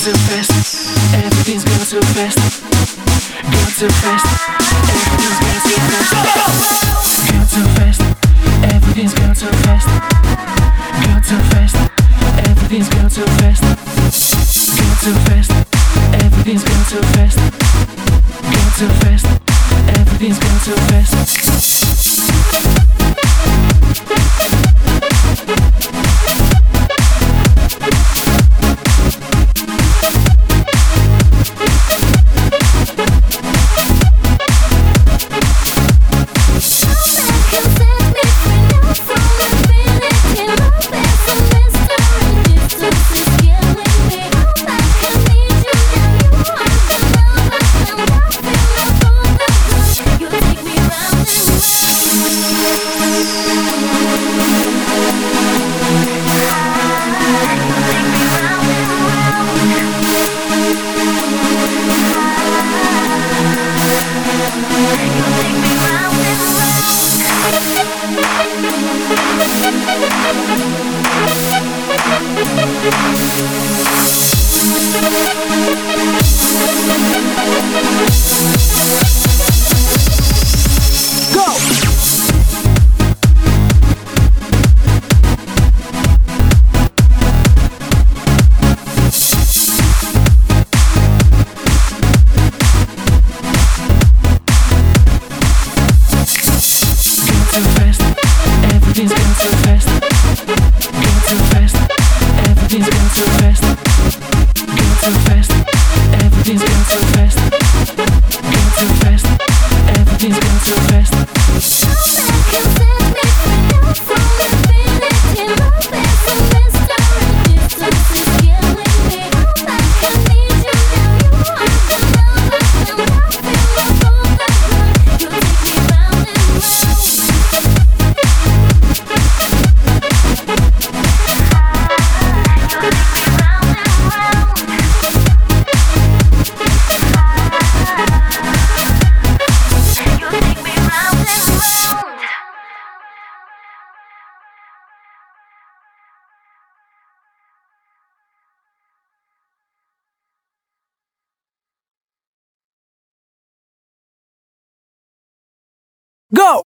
too fast. Everything's going too fast. Gone too fast. Everything's going too fast. Gone too fast. Everything's going too fast. Gone too fast. Everything's going too fast. Gone too fast. Everything's going too fast. Gone too fast. Everything's going too fast. Everything's going too fast. Going too fast. Everything's going too fast. Going too fast. Everything's going too fast. Going too fast. Everything's going too fast. Go!